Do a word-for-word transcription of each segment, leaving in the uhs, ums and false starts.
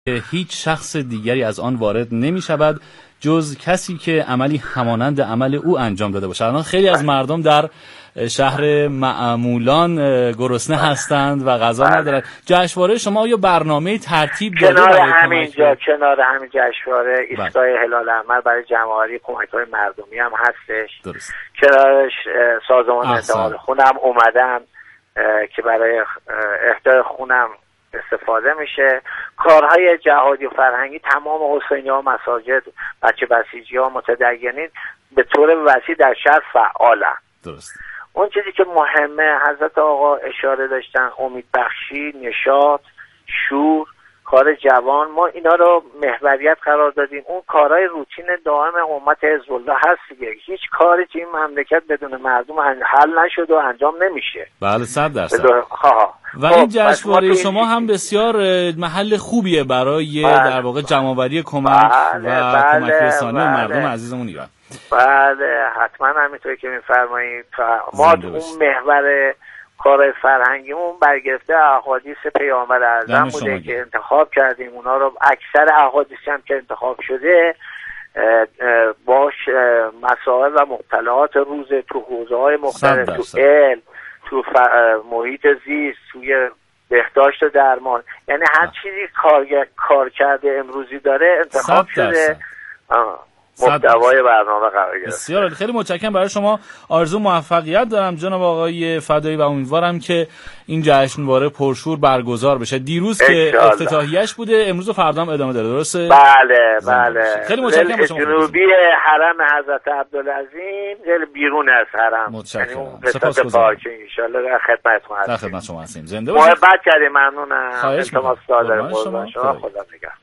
هیچ شخص دیگری از آن وارد نمی شود جز کسی که عملی همانند عمل او انجام داده باشد. الان خیلی از مردم در شهر معمولان گرسنه هستند و غذا ندارند. جشنواره شما آیا برنامه ترتیب داده کنار برای همینجا کنار همین جشنواره ایستگاه هلال احمر برای جمع‌آوری کمک‌های مردمی هم هستش. درست. کنارش سازمان انتقال خونم اومدن که برای اهدای خونم استفاده میشه. کارهای جهادی و فرهنگی تمام حسینی‌ها، مساجد، بچه بسیجی‌ها، متدینین به طور وسیع در شهر فعالن. درست. اون چیزی که مهمه حضرت آقا اشاره داشتن، امید بخشی، نشاط، شور، کار جوان، ما اینا رو محوریت قرار دادیم. اون کارهای روتین دائم امت حزب الله هست دیگه. هیچ کاری که این مملکت بدون مردم حل نشد و انجام نمیشه. بله صد درصد. و خب این جشنواره شما هم بسیار محل خوبیه برای بله. در واقع جمع‌آوری کمک بله. و بله. کمک رسانی بله. مردم عزیزمون ایران. بله حتما همینطوری که میفرمایید. ما اون محور کار فرهنگیمون برگرفته احادیث پیامبر اعظم بوده که انتخاب کردیم. اونا رو اکثر احادیثی هم که انتخاب شده باش مسائل و مبتلات روز تو حوزه‌های مختلف، تو علم، تو محیط زیست، توی بهداشت و درمان، یعنی هر چیزی کار کار کرده امروزی داره انتخاب شده محتوای برنامه قرار گرفته. بسیار خیلی متشکرم برای شما. آرزو موفقیت دارم جناب آقای فدایی و امیدوارم که این جشنواره پرشور برگزار بشه. دیروز که افتتاحیه‌اش بوده، امروز و فردا هم ادامه داره، درسته؟ بله بله. خیلی متشکرم با شما. جنوبی حرم حضرت عبدالعظیم، خیلی بیرون از حرم. متشکرم. سپاسگزارم. ان شاء الله در خدمتتون هستیم. در خدمت شما هستیم. زنده باشید. محبت کردید. ممنونم. التماس دارم قربان شما. خدا نگهدار.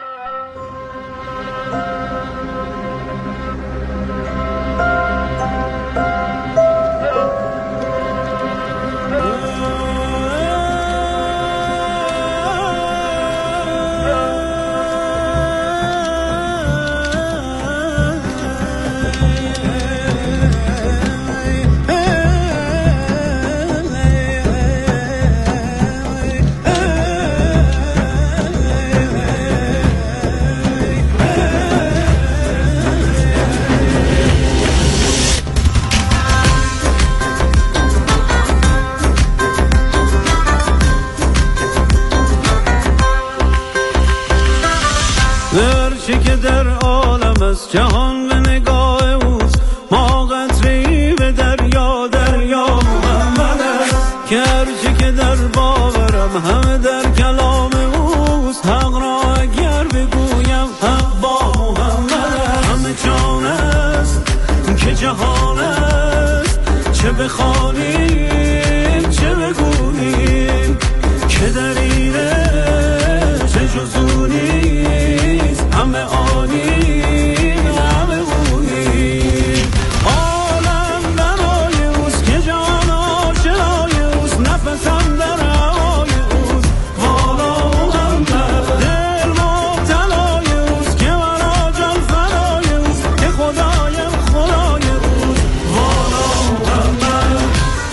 که در عالم است جهان به نگاه اوست، ما قطره‌ای به دریا، دریا محمد است که هرچی که در باورم همه در کلام اوست. حق را اگر بگویم حق با محمد است. همه جان است که جهان است، چه بخوانیم چه بگوییم که در اینه چه جزونی همه آنیم همه بوییم. عالم برای اوست که جان آشنای اوست، نفسم در هوای اوست والا محمد. دل مبتلای اوست که مرا جان فدای اوست، که خدایم خدای اوست والا محمد.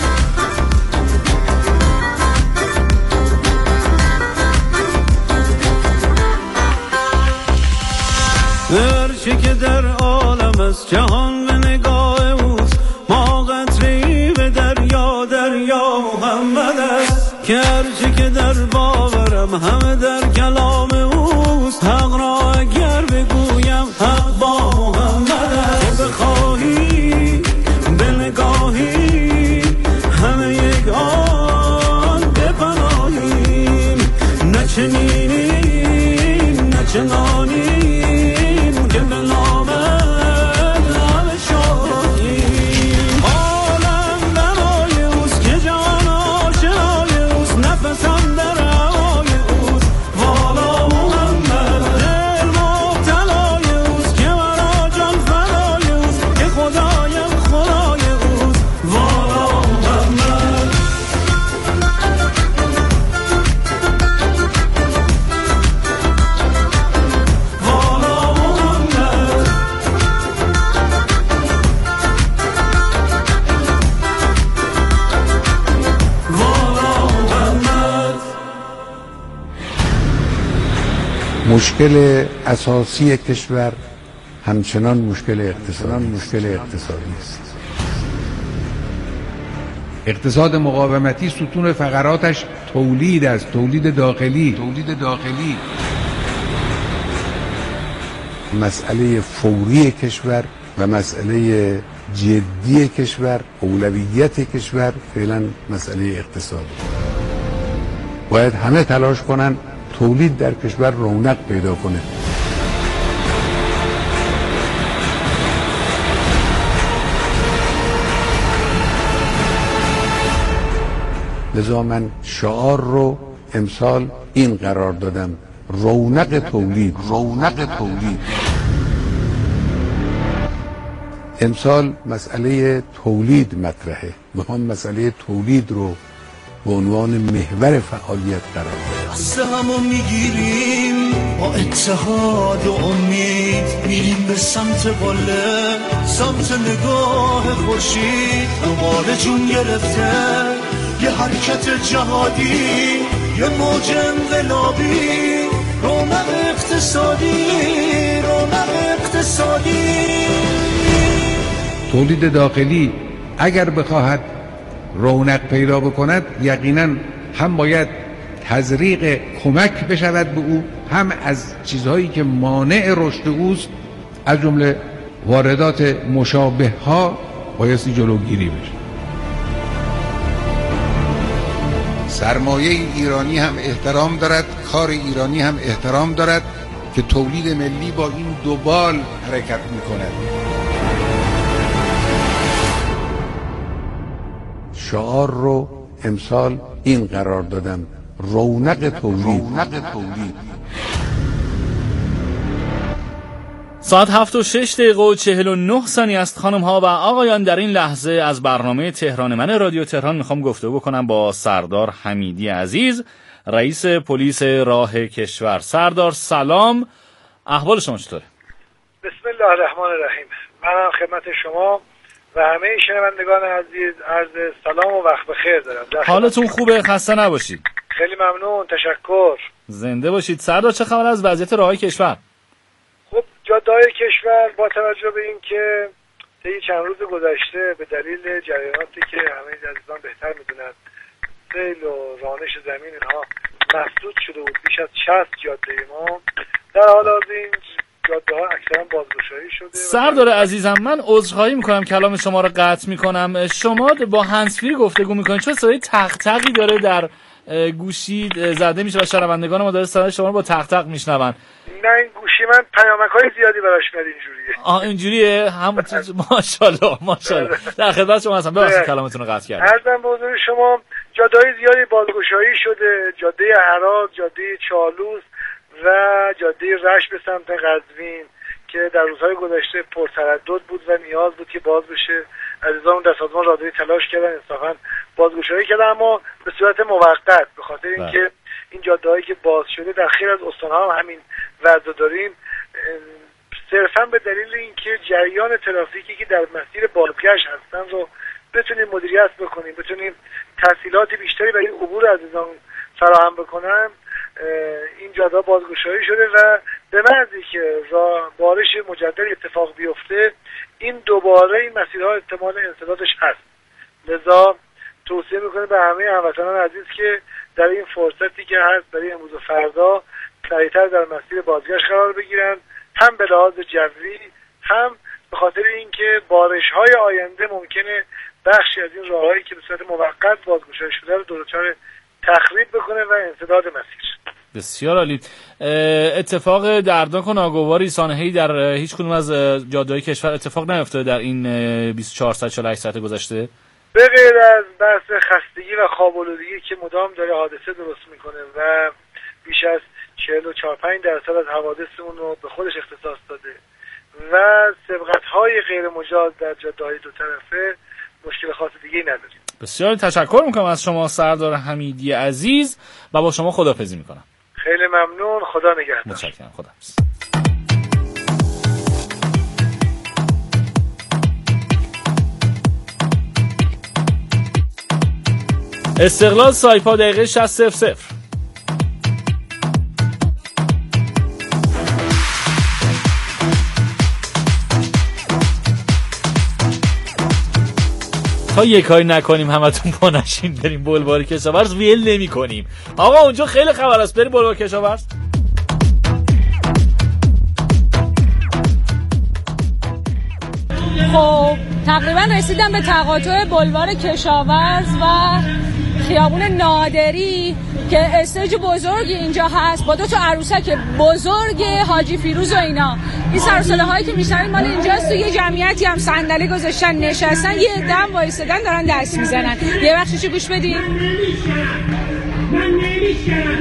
هرچی که در عالم است جهان به نگاه اوست، ما قطره‌ای به دریا، دریا محمد است که هرچی که در باورم همه در کلام اوست. حق را اگر بگویم حق با محمد است. که بخواهی به نگاهی همه یک آن بپناهیم، نه چنینیم نه چنانیم که به نام همه شاهیم. عالم برای اوست که جان آشنای اوست، نفسم در هوای اوست مشکل اساسی کشور همچنان مشکل اقتصادی مشکل اقتصادی است. اقتصاد مقاومتی ستون فقراتش تولید است، تولید داخلی، تولید داخلی. مسئله فوری کشور و مسئله جدی کشور، اولویت کشور فعلا مسئله اقتصادی. باید همه تلاش کنن تولید در کشور رونق پیدا کنه. لذا من شعار رو امسال این قرار دادم: رونق تولید، رونق تولید. امسال مسئله تولید مطرحه. میخوام مسئله تولید رو به عنوان محور فعالیت قرار بدم. دست همو میگیریم با اتحاد و امید، میریم به سمت باله، سمت نگاه خورشید. دوباره جون گرفته یه حرکت جهادی، یه موج انقلابی، رونق اقتصادی، رونق اقتصادی. تولید داخلی اگر بخواهد رونق پیدا بکند، یقینا هم باید تزریق کمک بشود به او، هم از چیزهایی که مانع رشد اوست از جمله واردات مشابه ها بایستی جلوگیری بشه. سرمایه ایرانی هم احترام دارد، کار ایرانی هم احترام دارد که تولید ملی با این دو بال حرکت میکند. شعار رو امسال این قرار دادم: رونق تولید، رونق تولید. ساعت هفت و شش دقیقه و چهل و نه ثانیه است. خانم ها و آقایان، در این لحظه از برنامه تهران من رادیو تهران میخوام گفتگو بکنم با سردار حمیدی عزیز، رئیس پلیس راه کشور. سردار سلام، احوال شما چطوره؟ بسم الله الرحمن الرحیم. منم خدمت شما و همه شنوندگان عزیز عرض سلام و وقت بخیر دارم. حالتون خوبه؟ خسته نباشید. خیلی ممنون، تشکر. زنده باشید. سردار چه خبر از وضعیت راههای کشور؟ خب جاده‌های کشور با توجه به اینکه طی چند روز گذشته به دلیل جریاناتی که همه عزیزان بهتر میدونن، سیل و رانش زمین اینها مسدود شده بود. بیش از شصت جاده ما در حال حاضر این جاده ها اکثرا بازگشایی شده. سردار عزیزم، من عذرخواهی میکنم کلام شما رو قطع میکنم. شما با هندزفری گفتگو میکنید چون صدای تق تقی داره در گوشی زده میشه و شنوندگان ما داره صدای شما رو با تق تق میشنون. نه این گوشی من پیامک‌های زیادی براش میاد اینجوریه. آه اینجوریه؟ هم ماشاءالله ماشاءالله. در خدمت شما هستم. ببخشید کلامتون رو قطع کردم. عرضم به حضور شما جاده‌های زیادی بازگشایی شده. جاده هرات، جاده چالوس و جاده رشت به سمت قزوین که در روزهای گذشته پرتردد بود و نیاز بود که باز بشه. عزیزان در سازمان راهداری تلاش کردن، انصافا بازگشایی کردن، اما به صورت موقت، به خاطر اینکه این جاده‌هایی که باز شده در خیلی از استان‌ها هم همین وضع داریم، صرفا به دلیل اینکه جریان ترافیکی که در مسیر بازگشت هستن رو بتونیم مدیریت بکنیم، بتونیم تسهیلات بیشتری برای عبور عزیزان فراهم بکنن، این جاده بازگشایی شده و به محضی که راه بارش مجدد اتفاق بیفته این دوباره این مسیرها احتمال انسدادش هست. لذا توصیه میکنه به همه هموطنان عزیز که در این فرصتی که هست برای امروز و فردا سریعتر در مسیر بازگشت قرار بگیرن، هم به لحاظ جوی هم به خاطر اینکه بارش‌های آینده ممکنه بخشی از این راههایی که به صورت موقت بازگشایی شده رو دچار تخریب بکنه و انسداد مسیر. بسیار عالی. اتفاق دردناک و ناگواری سانحه‌ای در هیچ کدوم از جاده‌های کشور اتفاق نیفتاده در این بیست و چهار ساعت چهل و هشت ساعت گذشته؟ به غیر از بحث خستگی و خواب‌آلودگی که مدام داره حادثه درست میکنه و بیش از چهل و چهار پنج درصد از حوادثمون رو به خودش اختصاص داده و سبقت‌های غیر مجاز در جاده‌های دو طرفه، مشکل خاص دیگه‌ای نداریم. بسیار تشکر میکنم از شما سردار حمیدی عزیز و با شما خداحافظی میکنم. خیلی ممنون، خدا نگهدار. متشکرم، خداحافظ. استقلال سایپا دقیقه شصت صفر صفر. تا یه کاری نکنیم همتون پا نشین بریم بلوار کشاورز ویل نمی کنیم. آقا اونجا خیلی خبر است، بریم بلوار کشاورز. خب تقریبا رسیدم به تقاطع بلوار کشاورز و خیابون نادری که استیج بزرگی اینجا هست با دو تا عروسک بزرگ حاجی فیروز و اینا. این سر و صدا هایی که میشنوید مال اینجاست. تو یه جمعیتی هم صندلی گذاشتن نشستن، یه عده هم وایسادن دارن دست میزنن. یه بخشیشو گوش بدین. من نمیشکنم.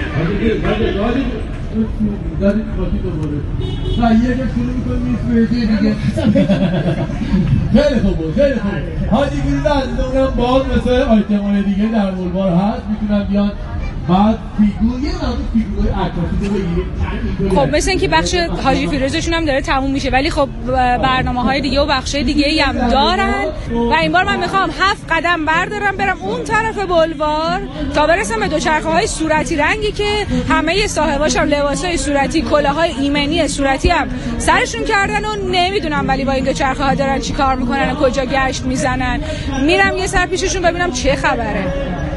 دارید خاطی دوباره و یه جا شروع میکنیم میسویدی دیگه. خیلی خوب بود، خیلی خوب. حاجی فیروز از اونم باز مثل آیتمای دیگه در بلوار هست، میتونم بیان بعد فیگور یه نام فیگورای عکاسی رو بگیریم. خب مثل اینکه بخش حاجی فیروزشون هم داره تموم میشه، ولی خب برنامه‌های دیگه و بخشای دیگه‌ای هم دارن و این بار من میخوام هفت قدم بردارم برم اون طرف بلوار تا برسم به دوچرخه‌های صورتی رنگی که همه صاحباش هم لباسای صورتی، کلاه‌های ایمنی صورتی هم سرشون کردن و نمیدونم ولی با این دوچرخه‌ها دارن چیکار میکنن و کجا گشت میزنن. میرم یه سر پیششون ببینم چه خبره.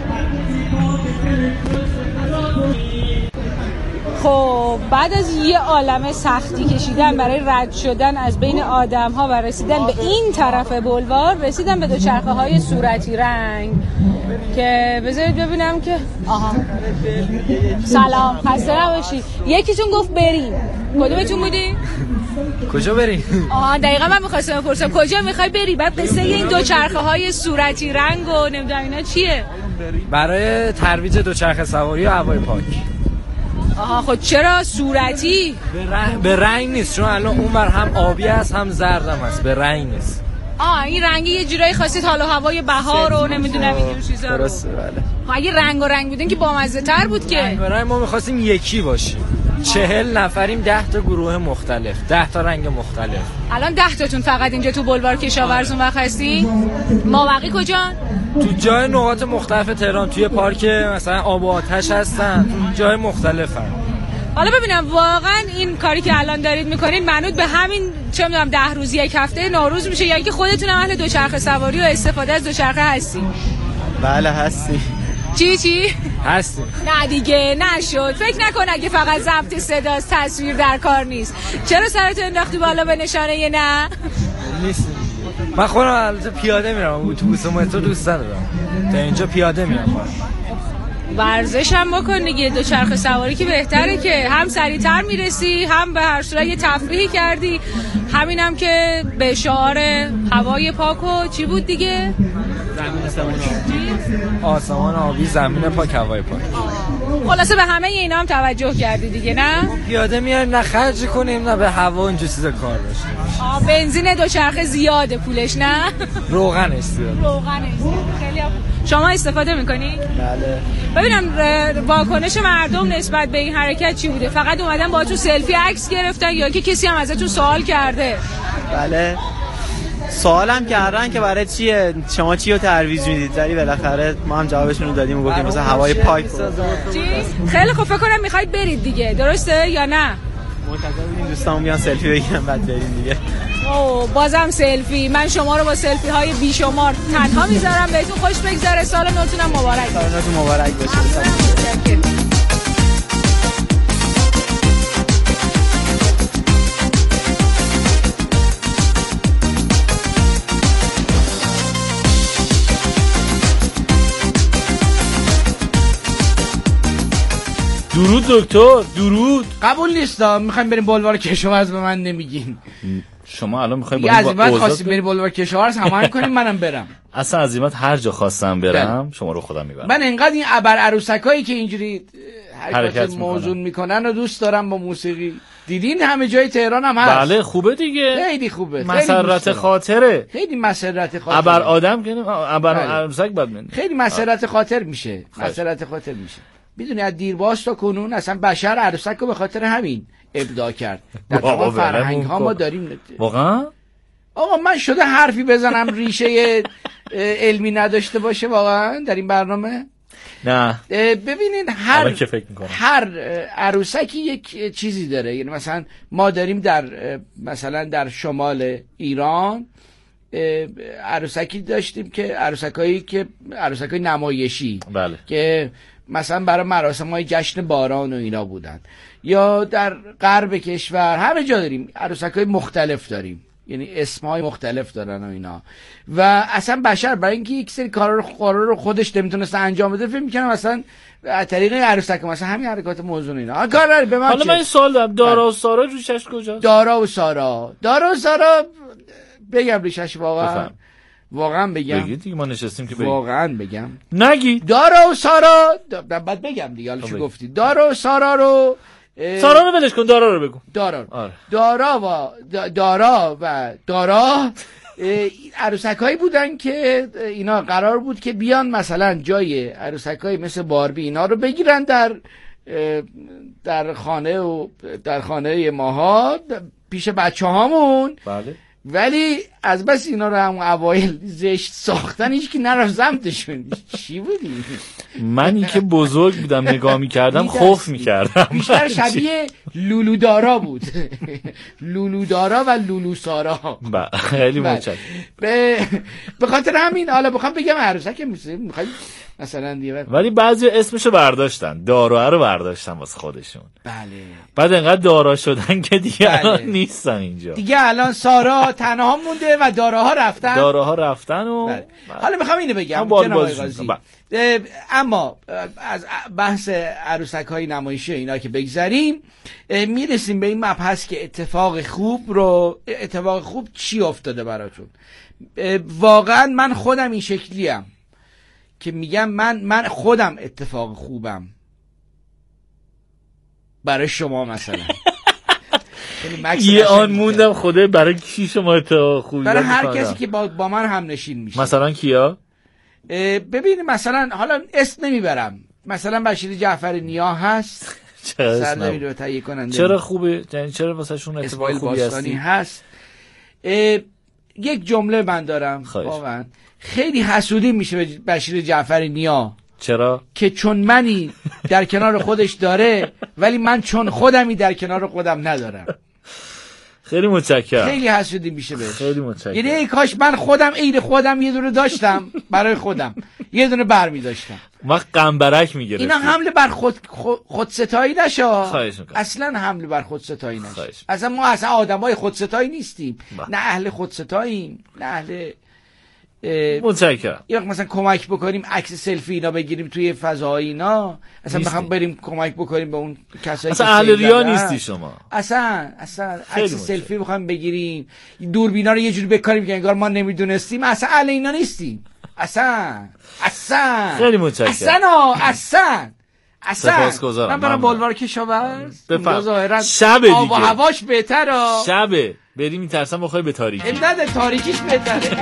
خب بعد از یه عالمه سختی کشیدن برای رد شدن از بین آدم ها و رسیدن به این طرف بلوار، رسیدن به دوچرخه های صورتی رنگ که بذارید ببینم که آها سلام خسته نباشی. یکیتون گفت بریم، کدومتون بودی؟ کجا بریم؟ آها دقیقا من میخواستم بپرسم کجا میخوای بری؟ بعد قصه این دوچرخه های صورتی رنگ و نمیدونم اینا چیه؟ برای ترویج دوچرخه سواری و هوای پاک. آها خب چرا صورتی؟ به رنگ, به رنگ نیست، چون الان اون بر هم آبی است هم زردم است، به رنگ نیست. آه این رنگی یه جورایی خواستید حال و هوای بهار رو نمیدونم اینجور چیزا رو. درسته بله. اگه رنگ و رنگ بودین که بامزه تر بود که. رنگ و رنگ ما می‌خواستیم یکی باشیم. چهل نفریم، ده تا گروه مختلف، ده تا رنگ مختلف. الان ده تاتون فقط اینجا تو بلوار کشاورز اون وقت هستین؟ مابقی کجا؟ تو جای نقاط مختلف تهران، توی پارک مثلا آب و آتش هستن، جای مختلفن. حالا ببینم واقعا این کاری که الان دارید میکنین منوط به همین چه میدونم ده روز یک هفته نوروز میشه یا اینکه خودتون اهل دوچرخه سواری و استفاده از دوچرخه هستین؟ بله هستیم. چی چی؟ هستیم. نه دیگه نشد. فکر نکن اگه فقط ضبط صداست تصویر در کار نیست. چرا سرتو انداختی بالا به نشانه یه نه؟ نیست. من خودم البته پیاده میرم، اتوبوس و مترو دوست ندارم. تا اینجا پیاده میرم. ورزش هم بکن دیگه، دوچرخه سواری که بهتره که هم سریعتر میرسی هم به هر صورت یه تفریحی کردی. همینم که به شعار هوای پاک و چی بود دیگه؟ زمین آسمان آبی، زمین پاک، هوای پاک. خلاصه به همه اینا هم توجه کردی دیگه نه؟ پیاده میاریم نه خرج کنیم نه به هوا اینجور چیزا کار داشتیم. آه بنزین دوچرخه زیاده پولش نه؟ روغنش زیاده. روغنش خیلی هم. شما استفاده میکنی؟ بله. ببینم واکنش مردم نسبت به این حرکت چی بوده؟ فقط اومدن با تو سلفی عکس گرفتن یا که کسی هم ازتون سوال کرده؟ بله سوالم کردن که برای چیه شما چی رو ترویج میدید، ولی بالاخره ما هم جوابشون رو دادیم و گفتیم مثلا هوای پاک. چی؟ خیلی خوب فکر کنم میخواید برید دیگه درسته یا نه؟ منتظر بودیم دوستامون بیان سلفی بگیرن بعد بریم دیگه. اوه بازم سلفی. من شما رو با سلفی های بیشمار تنها میذارم. بهتون خوش بگذره. سال نوتونم مبارک. سال نوتون مبارک باشه. درود دکتر، درود. قبول نیستم. میخوایم بریم بلوار کشاورز به من نمیگین. شما الان میخوایم با این عزیمت خواستیم بریم بلوار کشاورز هماهنگ کنیم منم برم. اصلا عزیمت هر جا خواستم برم بله. شما رو خودم میبرم. من انقدر این ابر عروسکایی که اینجوری حرکت موزون میکنن و دوست دارم با موسیقی. دیدین همه جای تهران هم هست. بله خوبه دیگه. خیلی خوبه. مسرت خاطره. خیلی مسرت خاطره. ابر آدم که ابر عروسک بد من. خیلی مسرت خاطر میشه. مسرت خاطر میشه. میدونی از دیرباز تا کنون اصلا بشر عروسک رو به خاطر همین ابداع کرد. در تمام فرهنگ ها ما داریم. واقعا؟ آقا من شده حرفی بزنم ریشه علمی نداشته باشه واقعا در این برنامه؟ نه. ببینین هر هر عروسکی یک چیزی داره. یعنی مثلا ما داریم در مثلا در شمال ایران عروسکی داشتیم که عروسکایی که عروسکای نمایشی بله. که مثلا برای مراسم‌های جشن باران و اینا بودن، یا در غرب کشور همه جا داریم عروسکای مختلف داریم، یعنی اسمای مختلف دارن و اینا. و اصلا بشر برای اینکه یک سری کارا رو قرار رو خودش نمیتونست انجام بده، فکر می‌کنم مثلا از طریق عروسک مثلا همین حرکات موضوع اینا کار نداره. به من حالا من این سوال دارم، دارا و سارا ریشش کجاست؟ دارا و سارا دارا و سارا بگم ریشش واقعا بفهم. واقعا بگم بگید دیگه، ما نشستیم که بگید. واقعا بگم نگی دارا و سارا بعد بگم دیگه. حالا چی گفتی؟ دارا و سارا رو سارا رو ولش کن، دارا رو بگو. دارا آره. دارا و دارا و دارا عروسکایی بودن که اینا قرار بود که بیان مثلا جای عروسکایی مثل باربی اینا رو بگیرن در در خانه و در خانه ماها پیش بچه هامون. بله. ولی از بس اینا رو هم اوایل زشت ساختن هیچ که نرفت سمتشون. چی بودی؟ منی که بزرگ بودم نگاه میکردم خوف میکردم. بیشتر شبیه لولو دارا بود. لولو دارا و لولو سارا. خیلی متشکرم. به خاطر همین حالا بخوام بگم عروسک میخوایم مثلا دیگه، ولی بعضی اسمشو برداشتن، دارا رو برداشتن واسه خودشون. بله. بعد انقدر دارا شدن که دیگه بله. الان نیستن اینجا. دیگه الان سارا تنها مونده و داراها رفتن. داراها رفتن و بله. حالا میخوام اینو بگم جناب قاضی، اما از بحث عروسک‌های نمایشی اینا که بگذریم، میرسیم به این مبحث که اتفاق خوب رو اتفاق خوب چی افتاده براتون. واقعا من خودم این شکلیم که میگم من من خودم اتفاق خوبم برای شما مثلا. یه آن موندم خدای برای کی شما اتفاق خوبی؟ برای هر کسی که با, با من هم نشین میشه. مثلا کیا؟ ببین مثلا حالا اسم نمیبرم، مثلا بشیر جعفر نیا هست. سر نمیره تهیه کننده. چرا خوبه؟ یعنی چرا واسه شون اتفاق خوبی هستی؟ هست. یک جمله من دارم واقعا خیلی حسودی میشه به بشیر جعفر نیا. چرا؟ که چون منی در کنار خودش داره ولی من چون خودمی در کنار خودم ندارم. خیلی متشکرم. خیلی حسودی میشه بهش. خیلی متشکرم. یعنی ای کاش من خودم عین خودم یه دونه داشتم برای خودم، یه دونه برمی داشتم. ما قنبرک میگرفتیم. اینا حمله بر خود خود ستایی نشه. خواهش میکنم. اصلا حمله بر خود ستایی نشه. اصلا ما اصلا آدمای خود ستایی نیستیم. با. نه اهل خود ستاییم، نه اهل متشکرم. یا مثلا کمک بکنیم عکس سلفی اینا بگیریم توی فضاهای اینا، اصلا بخوام بریم کمک بکنیم به اون کسایی اصلا اهل ریا نیستی شما. اصلا اصلا عکس سلفی بخوام بگیریم، دوربینا رو یه جوری بکاریم که انگار ما نمیدونستیم، اصلا اهل اینا نیستیم. اصلا اصلا خیلی متشکرم. اصلا اصلا اصلا سپاسگزارم. من برام بلوار کشاورز ظاهرا شب دیگه آب و هواش بهتره. شبه بریم میترسم بخوای به تاریکی. نه تاریکیش بهتره.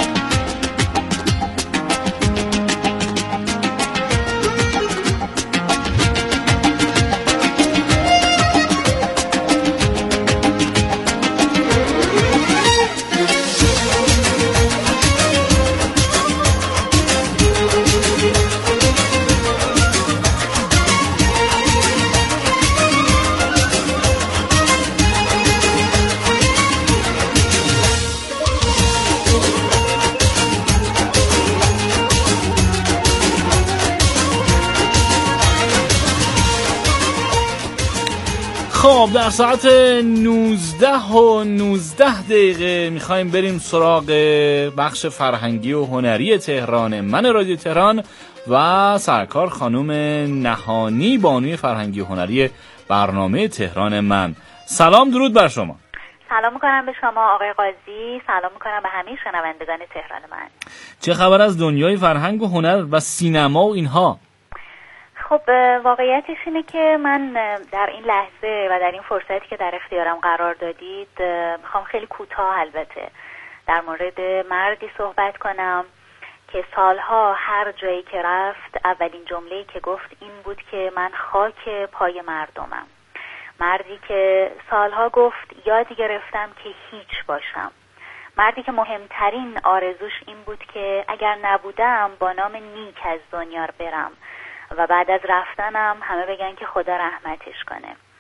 خب در ساعت نوزده و نوزده دقیقه میخوایم بریم سراغ بخش فرهنگی و هنری تهران من رادیو تهران و سرکار خانم نهانی بانوی فرهنگی و هنری برنامه تهران من. سلام درود بر شما. سلام میکنم به شما آقای قاضی، سلام میکنم به همه شنوندگان تهران من. چه خبر از دنیای فرهنگ و هنر و سینما و اینها؟ خب واقعیتش اینه که من در این لحظه و در این فرصتی که در اختیارم قرار دادید میخوام خیلی کوتاه البته در مورد مردی صحبت کنم که سالها هر جایی که رفت اولین جمله‌ای که گفت این بود که من خاک پای مردمم. مردی که سالها گفت یاد گرفتم که هیچ باشم. مردی که مهمترین آرزوش این بود که اگر نبودم با نام نیک از دنیا برم و بعد از رفتنم همه بگن که خدا رحمتش کنه.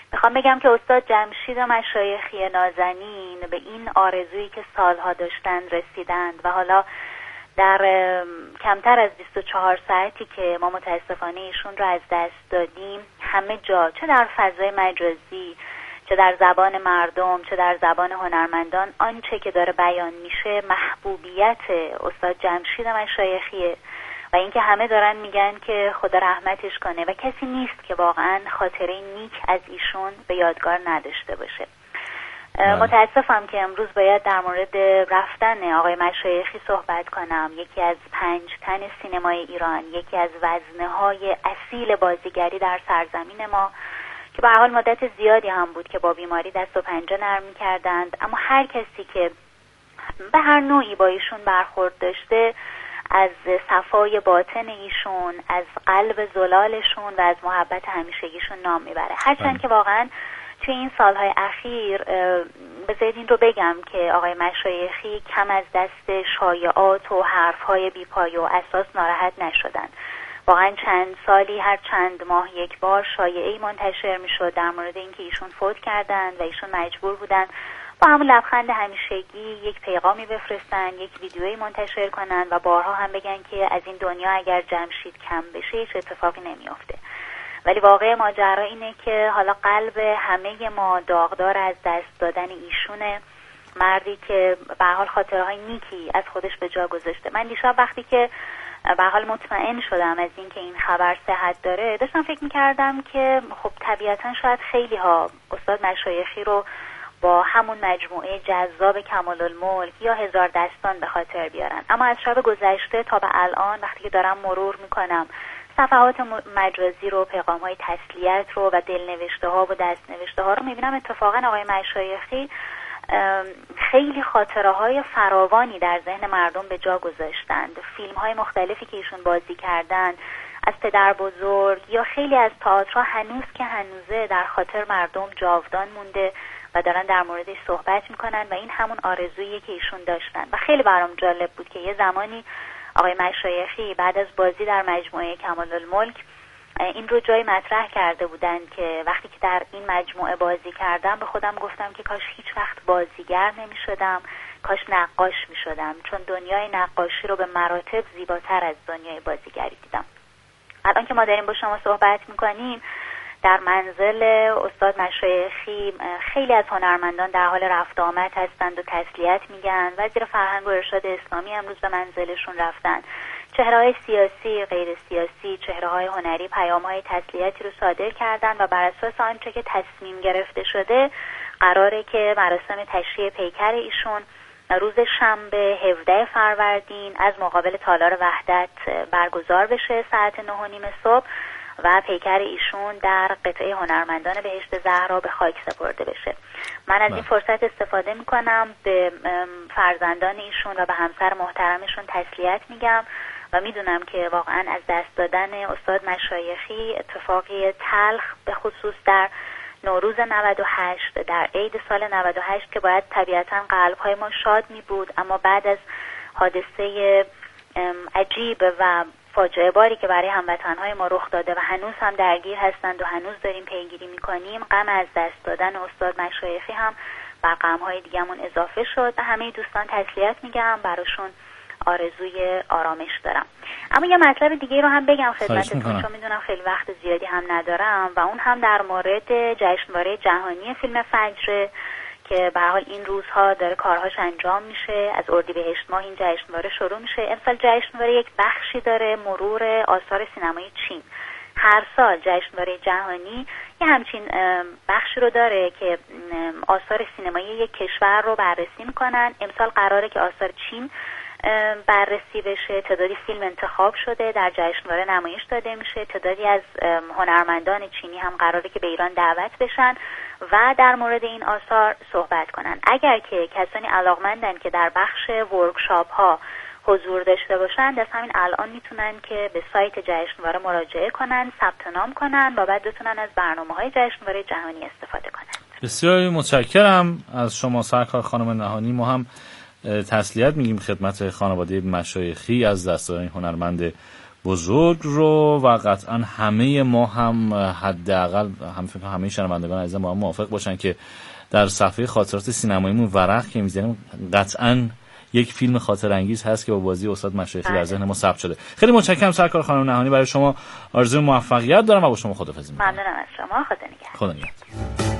میخوام بگم که استاد جمشید مشایخی نازنین به این آرزویی که سالها داشتن رسیدند و حالا در کمتر از بیست و چهار ساعتی که ما متاسفانه ایشون رو از دست دادیم همه جا، چه در فضای مجازی، چه در زبان مردم، چه در زبان هنرمندان، آنچه که داره بیان میشه محبوبیت استاد جمشید مشایخیه و اینکه همه دارن میگن که خدا رحمتش کنه و کسی نیست که واقعا خاطره نیک از ایشون به یادگار نداشته باشه. متاسفم که امروز باید در مورد رفتن آقای مشایخی صحبت کنم، یکی از پنج تن سینمای ایران، یکی از وزنه‌های اصیل بازیگری در سرزمین ما که به هر حال مدت زیادی هم بود که با بیماری دست و پنجه نرم می‌کردند، اما هر کسی که به هر نوعی با ایشون برخورد داشته از صفای باطن ایشون، از قلب زلالشون و از محبت همیشگیشون نام میبره. هرچند که واقعا توی این سالهای اخیر بذارید این رو بگم که آقای مشایخی کم از دست شایعات و حرفهای بیپایه و اساس ناراحت نشدن. واقعا چند سالی هر چند ماه یک بار شایعه‌ای منتشر میشد در مورد اینکه ایشون فوت کردند و ایشون مجبور بودن با همون لبخند همیشگی یک پیغامی بفرستن، یک ویدیویی منتشر کنن و بارها هم بگن که از این دنیا اگر جمشید کم بشه هیچ اتفاقی نمیافته. ولی واقع ماجرا اینه که حالا قلب همه ما داغدار از دست دادن ایشونه، مردی که به هر حال خاطرهای نیکی از خودش به جا گذاشته. من دیشب وقتی که به هر حال مطمئن شدم از اینکه این خبر صحت داره داشتم فکر می‌کردم که خب طبیعتاً شاید خیلی ها استاد مشایخی رو با همون مجموعه جذاب کمال الملک یا هزار دستان به خاطر بیارن، اما از شب گذشته تا به الان وقتی که دارم مرور میکنم صفحات مجازی رو، پیغام‌های تسلیت رو و دلنوشته ها و دستنوشته ها رو میبینم اتفاقا آقای مشایخی خیلی خاطره های فراوانی در ذهن مردم به جا گذاشتند. فیلم های مختلفی که ایشون بازی کردن از پدر بزرگ یا خیلی از تئاترها هنوز که هنوزه در خاطر مردم جاودان مونده و دارن در موردش صحبت میکنن و این همون آرزویی که ایشون داشتن. و خیلی برام جالب بود که یه زمانی آقای مشایخی بعد از بازی در مجموعه کمال الملک این رو جای مطرح کرده بودن که وقتی که در این مجموعه بازی کردم به خودم گفتم که کاش هیچ وقت بازیگر نمی شدم، کاش نقاش می شدم، چون دنیای نقاشی رو به مراتب زیباتر از دنیای بازیگری دیدم. الان که ما داریم با شما صحبت می کنیم در منزل استاد مشایخی خیلی از هنرمندان در حال رفت آمد هستند و تسلیت میگن. وزیر فرهنگ و ارشاد اسلامی امروز به منزلشون رفتن. چهره‌های سیاسی، غیر سیاسی، چهره‌های هنری پیام‌های تسلیتی رو صادر کردن و بر اساس آنچه که تصمیم گرفته شده قراره که مراسم تشییع پیکر ایشون روز شنبه هفدهم فروردین از مقابل تالار وحدت برگزار بشه ساعت نه و نیم صبح و پیکر ایشون در قطعه هنرمندان بهشت زهرا به خاک سپرده بشه. من از این فرصت استفاده میکنم به فرزندان ایشون و به همسر محترمشون تسلیت میگم و میدونم که واقعا از دست دادن استاد مشایخی اتفاقی تلخ به خصوص در نوروز نود و هشت، در عید سال نود و هشت که باید طبیعتا قلب‌های ما شاد می بود، اما بعد از حادثه عجیب و فاجعه باری که برای هموطنهای ما رخ داده و هنوز هم درگیر هستند و هنوز داریم پیگیری میکنیم، غم از دست دادن استاد مشایخی هم بر غم‌های دیگه‌مون اضافه شد و همه دوستان تسلیت میگم، براشون آرزوی آرامش دارم. اما یه مطلب دیگه رو هم بگم خدمتتون چون میدونم خیلی وقت زیادی هم ندارم و اون هم در مورد جشنواره جهانی فیلم فجر که به هر حال این روزها داره کارهاش انجام میشه. از اردیبهشت ماه این جشنواره شروع میشه. امسال جشنواره یک بخشی داره مرور آثار سینمای چین. هر سال جشنواره جهانی یه همچین بخشی رو داره که آثار سینمایی یک کشور رو بررسی میکنن. امسال قراره که آثار چین بررسی بشه. تعدادی فیلم انتخاب شده در جشنواره نمایش داده میشه. تعدادی از هنرمندان چینی هم قراره که به ایران دعوت بشن و در مورد این آثار صحبت کنن. اگر که کسانی علاقمندن که در بخش ورکشاپ ها حضور داشته باشند، از همین الان میتونن که به سایت جشنواره مراجعه کنن، ثبت نام کنن و بعد بتونن از برنامه‌های جشنواره جهانی استفاده کنن. بسیار متشکرم از شما سرکار خانم نهانی. ما هم تسلیت میگیم خدمت خانواده مشایخی از دست دادن هنرمند بزرگ رو و قطعا همه ما هم حداقل هم فکر کنم همه شنوندگان عزیز ما هم موافق باشن که در صفحه خاطرات سینماییمون ورق که می‌زنیم قطعا یک فیلم خاطر انگیز هست که با بازی استاد مشایخی در ذهن ما ثبت شده. خیلی متشکرم سرکار خانم نهانی، برای شما آرزوی موفقیت دارم و با شما خداحافظی می‌کنم. ممنونم از شما. خدا نگهدار. خدا نگهدار.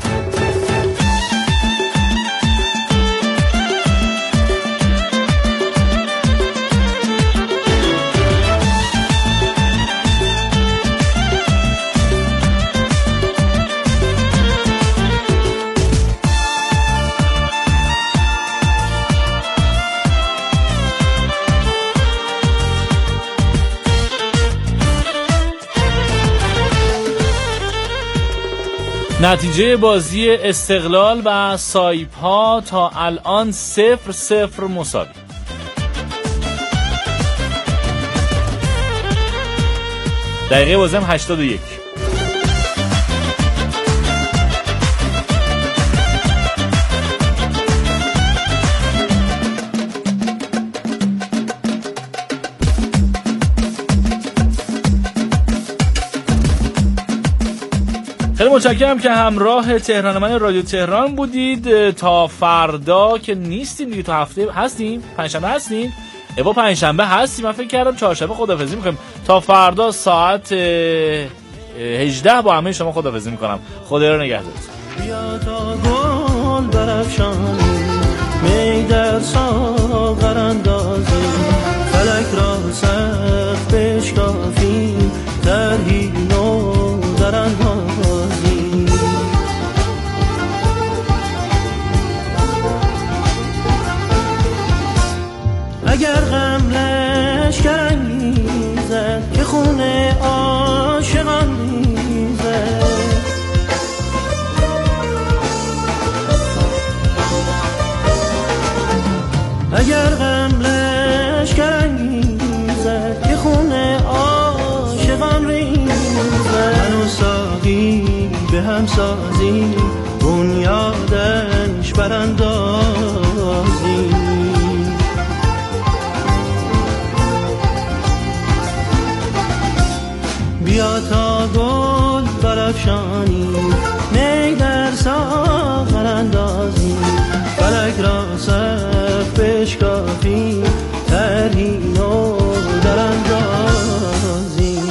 نتیجه بازی استقلال و سایپا تا الان صفر صفر مساوی. دقیقه بازی هم هشتاد و یک. خیلی متشکرم که همراه تهران من رادیو تهران بودید. تا فردا که نیستیم دیگه، تا هفته هستیم، پنجشنبه هستیم. ایوا پنجشنبه هستیم، من فکر کردم چهارشنبه خداحافظی می‌کنیم. تا فردا ساعت هجده با همه شما خداحافظی می‌کنم. خدا رو نگهدارتون. بیا تا گل برافشانی، می در ساغر اندازی، فلک را سقف بشکافی، طرحی نو در اندازی. اگر غم لشکر میزد که خونه عاشقان میزد، اگر غم لشکر میزد که خونه عاشقان ریزد، من و ساقی به هم سازی، بنیادش براندازی. بیا تا گل برافشانی، می در ساغر اندازی، فلک را سقف بشکافی، طرحی نو در اندازی.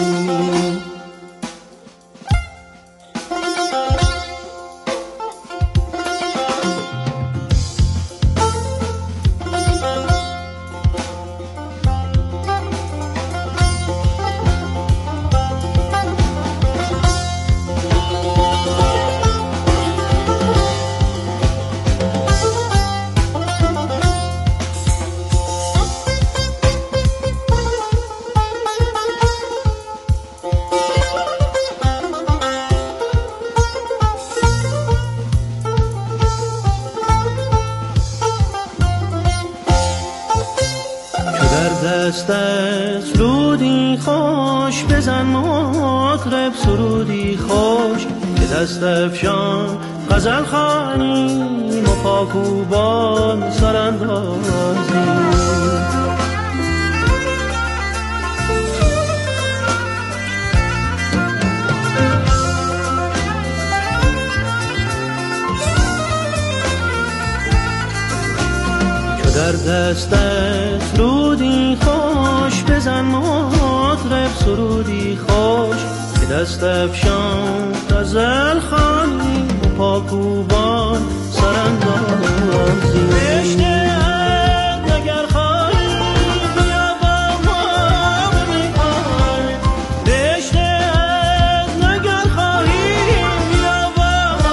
سرودی خوش بزن مطرب، سرودی خوش که دست افشان غزل خوانیم و پاکوبان سراندازیم. در دستت رودی خوش بزن مطرب، سرودی خوش که دست افشان غزل خوانی و پاکوبان سراندازی. رشته‌ات اگر خواهی بیا با ما بمیخوای، رشته‌ات اگر خواهی بیا با ما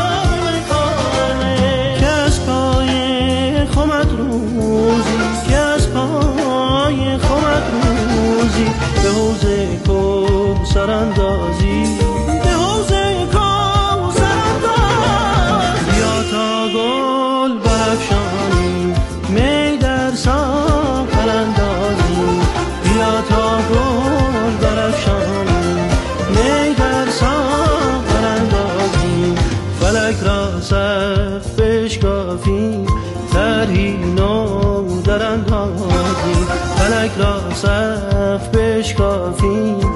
بمیخوای، که از پای خمت روزی، که از پای خمت روزی به حوض کوثر اندازی، به حوض کوثر اندازی. بیا تا گل برافشانی، می در ساغر اندازی، بیا تا گل برافشانی، می در ساغر اندازی، فلک را سقف بشکافی، طرحی نو در اندازی، فلک را سقف بشکافی. بشکافی